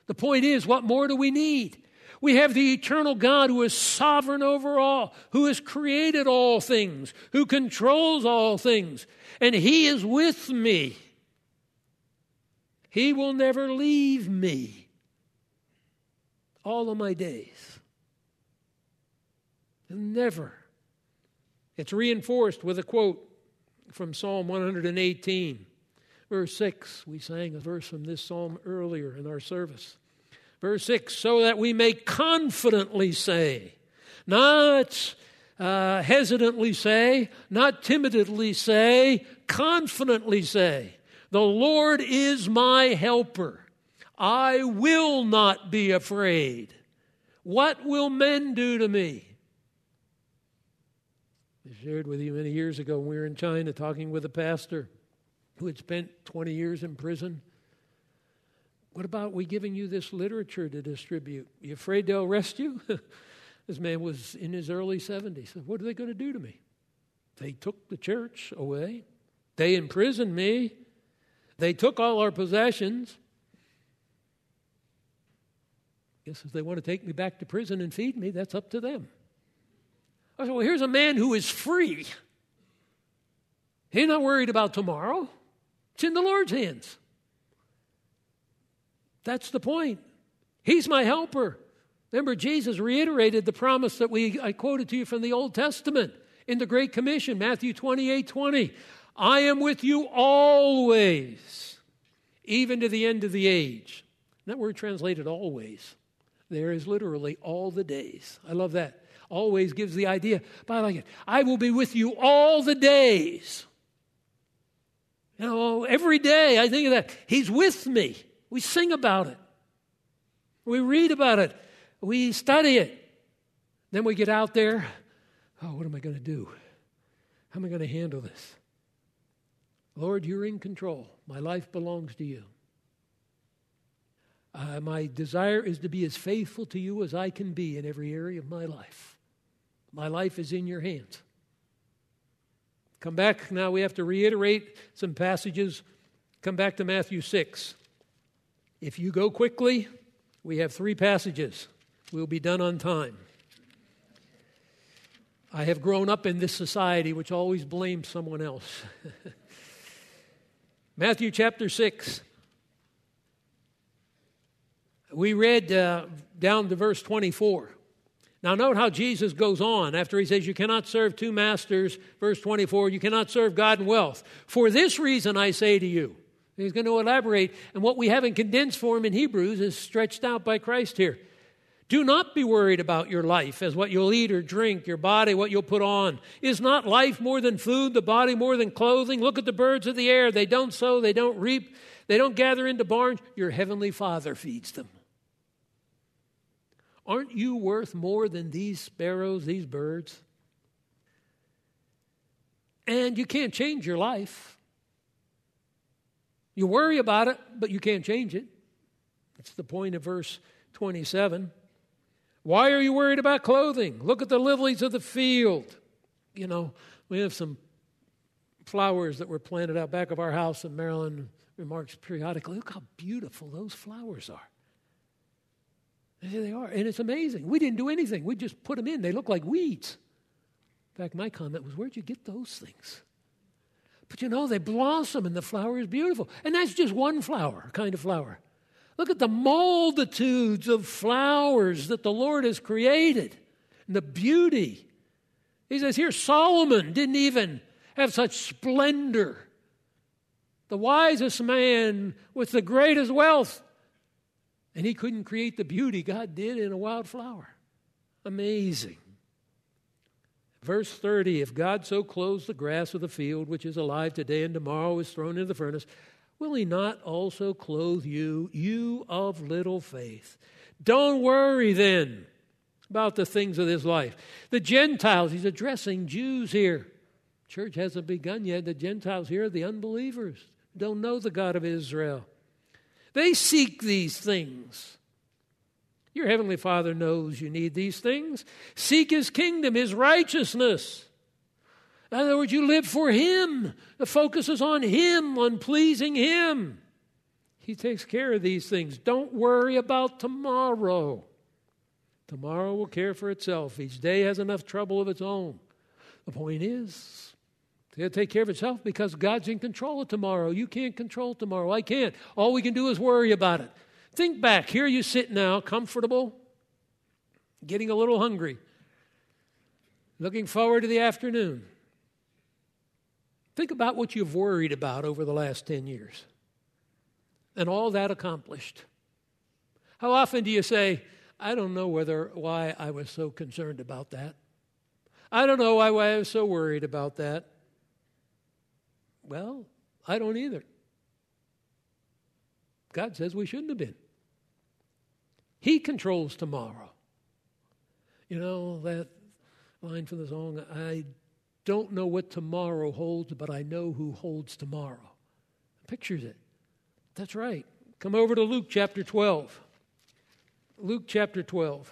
The point is, what more do we need? We have the eternal God who is sovereign over all, who has created all things, who controls all things, and He is with me. He will never leave me all of my days. Never. It's reinforced with a quote from Psalm one hundred eighteen, verse six. We sang a verse from this psalm earlier in our service. Verse six, so that we may confidently say, not uh, hesitantly say, not timidly say, confidently say, the Lord is my helper. I will not be afraid. What will men do to me? I shared with you many years ago when we were in China talking with a pastor who had spent twenty years in prison. What about we giving you this literature to distribute? You afraid they'll arrest you? This man was in his early seventies. What are they going to do to me? They took the church away. They imprisoned me. They took all our possessions. Guess if they want to take me back to prison and feed me, that's up to them. I said, well, here's a man who is free. He's not worried about tomorrow. It's in the Lord's hands. That's the point. He's my helper. Remember, Jesus reiterated the promise that we I quoted to you from the Old Testament in the Great Commission, Matthew twenty-eight twenty. I am with you always, even to the end of the age. That word translated always. There is literally all the days. I love that. Always gives the idea, but I like it. I will be with you all the days. You know, every day I think of that. He's with me. We sing about it. We read about it. We study it. Then we get out there. Oh, what am I going to do? How am I going to handle this? Lord, you're in control. My life belongs to you. Uh, my desire is to be as faithful to you as I can be in every area of my life. My life is in your hands. Come back. Now we have to reiterate some passages. Come back to Matthew six. If you go quickly, we have three passages. We'll be done on time. I have grown up in this society which always blames someone else. Matthew chapter six. We read uh, down to verse twenty-four. Now note how Jesus goes on after he says you cannot serve two masters. Verse twenty-four, you cannot serve God and wealth. For this reason I say to you. He's going to elaborate. And what we have in condensed form in Hebrews is stretched out by Christ here. Do not be worried about your life as what you'll eat or drink, your body, what you'll put on. Is not life more than food, the body more than clothing? Look at the birds of the air. They don't sow, they don't reap, they don't gather into barns. Your heavenly Father feeds them. Aren't you worth more than these sparrows, these birds? And you can't change your life. You worry about it, but you can't change it. That's the point of verse twenty-seven. Why are you worried about clothing? Look at the lilies of the field. You know, we have some flowers that were planted out back of our house, and Marilyn remarks periodically, look how beautiful those flowers are. And here they are, and it's amazing. We didn't do anything. We just put them in. They look like weeds. In fact, my comment was, where'd you get those things? But you know, they blossom, and the flower is beautiful. And that's just one flower, kind of flower. Look at the multitudes of flowers that the Lord has created, and the beauty. He says here, Solomon didn't even have such splendor. The wisest man with the greatest wealth, and he couldn't create the beauty God did in a wildflower. Amazing. Verse thirty, if God so clothes the grass of the field, which is alive today and tomorrow is thrown into the furnace, will he not also clothe you, you of little faith? Don't worry then about the things of this life. The Gentiles, he's addressing Jews here. Church hasn't begun yet. The Gentiles here are the unbelievers, don't know the God of Israel. They seek these things. Your heavenly Father knows you need these things. Seek his kingdom, his righteousness. In other words, you live for him. The focus is on him, on pleasing him. He takes care of these things. Don't worry about tomorrow. Tomorrow will care for itself. Each day has enough trouble of its own. The point is, it'll take care of itself because God's in control of tomorrow. You can't control tomorrow. I can't. All we can do is worry about it. Think back. Here you sit now, comfortable, getting a little hungry, looking forward to the afternoon. Think about what you've worried about over the last ten years and all that accomplished. How often do you say, I don't know whether why I was so concerned about that. I don't know why, why I was so worried about that. Well, I don't either. God says we shouldn't have been. He controls tomorrow. You know, that line from the song, I don't know what tomorrow holds, but I know who holds tomorrow. Pictures it. That's right. Come over to Luke chapter twelve. Luke chapter twelve.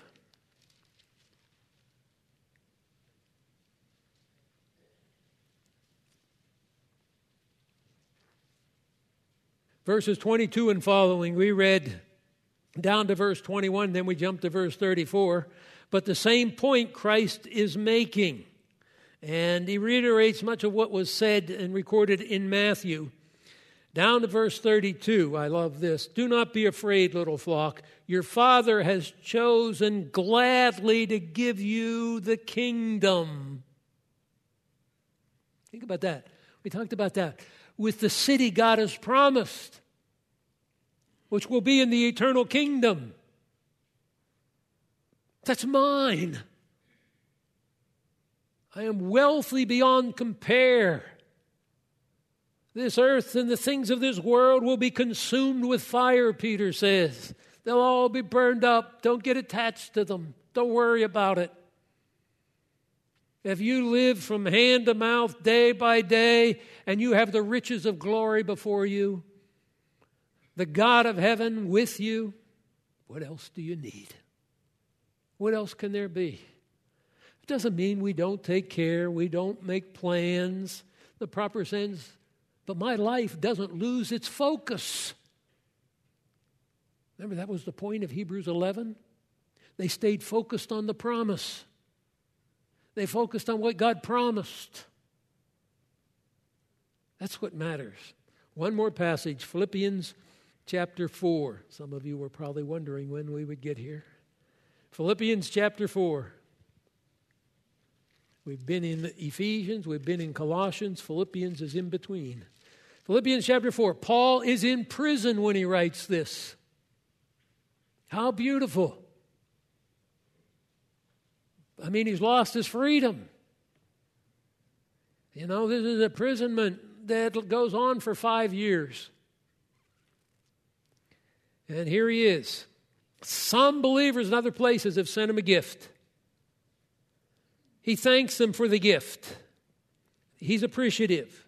Verses twenty-two and following, we read down to verse twenty-one, then we jump to verse thirty-four. But the same point Christ is making. And he reiterates much of what was said and recorded in Matthew. Down to verse thirty-two, I love this. Do not be afraid, little flock. Your Father has chosen gladly to give you the kingdom. Think about that. We talked about that. With the city God has promised, which will be in the eternal kingdom. That's mine. I am wealthy beyond compare. This earth and the things of this world will be consumed with fire, Peter says. They'll all be burned up. Don't get attached to them. Don't worry about it. If you live from hand to mouth day by day and you have the riches of glory before you, the God of heaven with you, what else do you need? What else can there be? It doesn't mean we don't take care, we don't make plans, the proper sense, but my life doesn't lose its focus. Remember, that was the point of Hebrews eleven? They stayed focused on the promise. They focused on what God promised. That's what matters. One more passage, Philippians chapter four. Some of you were probably wondering when we would get here. Philippians chapter four. We've been in Ephesians, we've been in Colossians, Philippians is in between. Philippians chapter four. Paul is in prison when he writes this. How beautiful. I mean, he's lost his freedom. You know, this is imprisonment that goes on for five years. And here he is. Some believers in other places have sent him a gift. He thanks them for the gift. He's appreciative.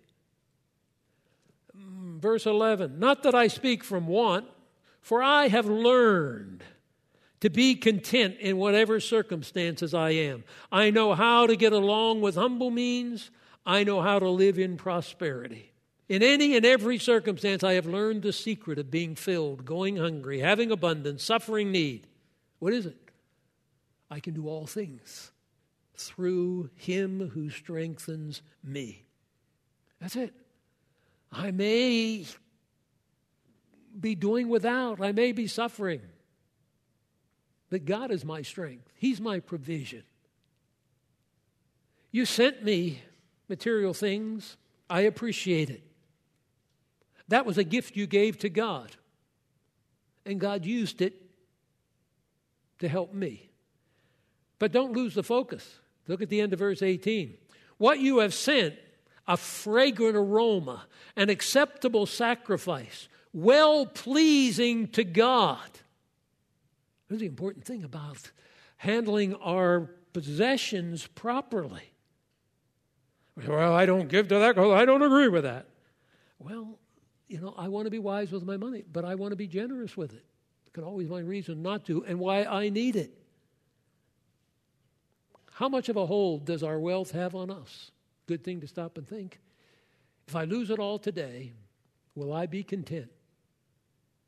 Verse eleven, not that I speak from want, for I have learned to be content in whatever circumstances I am. I know how to get along with humble means. I know how to live in prosperity. In any and every circumstance, I have learned the secret of being filled, going hungry, having abundance, suffering need. What is it? I can do all things through him who strengthens me. That's it. I may be doing without. I may be suffering. But God is my strength. He's my provision. You sent me material things. I appreciate it. That was a gift you gave to God. And God used it to help me. But don't lose the focus. Look at the end of verse eighteen. What you have sent, a fragrant aroma, an acceptable sacrifice, well-pleasing to God. That's the important thing about handling our possessions properly. Well, I don't give to that because I don't agree with that. Well, you know, I want to be wise with my money, but I want to be generous with it. I can always find reason not to and why I need it. How much of a hold does our wealth have on us? Good thing to stop and think. If I lose it all today, will I be content?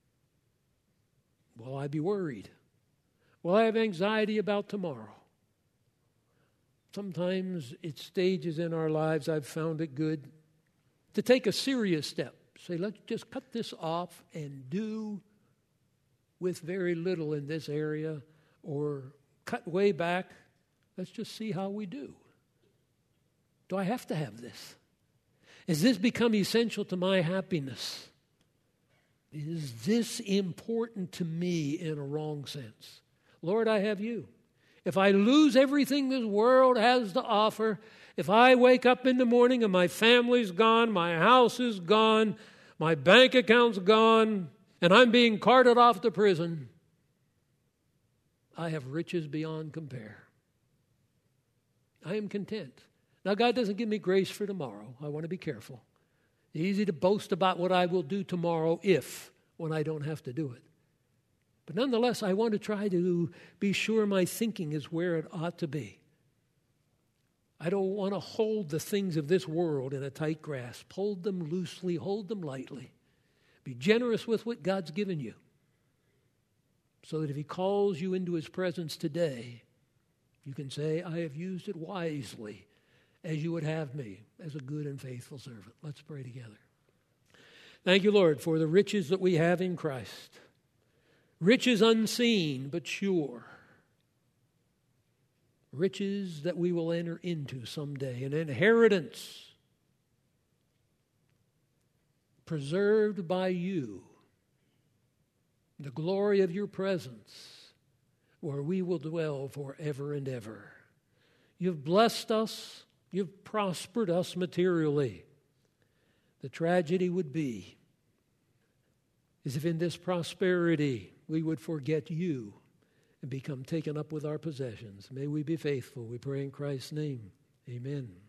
Will I be worried? Will I have anxiety about tomorrow? Sometimes at stages in our lives, I've found it good to take a serious step. Say, let's just cut this off and do with very little in this area, or cut way back. Let's just see how we do. Do I have to have this? Has this become essential to my happiness? Is this important to me in a wrong sense? Lord, I have you. If I lose everything this world has to offer, if I wake up in the morning and my family's gone, my house is gone, my bank account's gone, and I'm being carted off to prison, I have riches beyond compare. I am content. Now, God doesn't give me grace for tomorrow. I want to be careful. It's easy to boast about what I will do tomorrow if, when I don't have to do it. But nonetheless, I want to try to be sure my thinking is where it ought to be. I don't want to hold the things of this world in a tight grasp. Hold them loosely, hold them lightly. Be generous with what God's given you, so that if He calls you into His presence today, you can say, I have used it wisely, as you would have me, as a good and faithful servant. Let's pray together. Thank you, Lord, for the riches that we have in Christ. Riches unseen but sure. Riches that we will enter into someday. An inheritance preserved by you. The glory of your presence, where we will dwell forever and ever. You've blessed us. You've prospered us materially. The tragedy would be is if in this prosperity we would forget you and become taken up with our possessions. May we be faithful. We pray in Christ's name. Amen.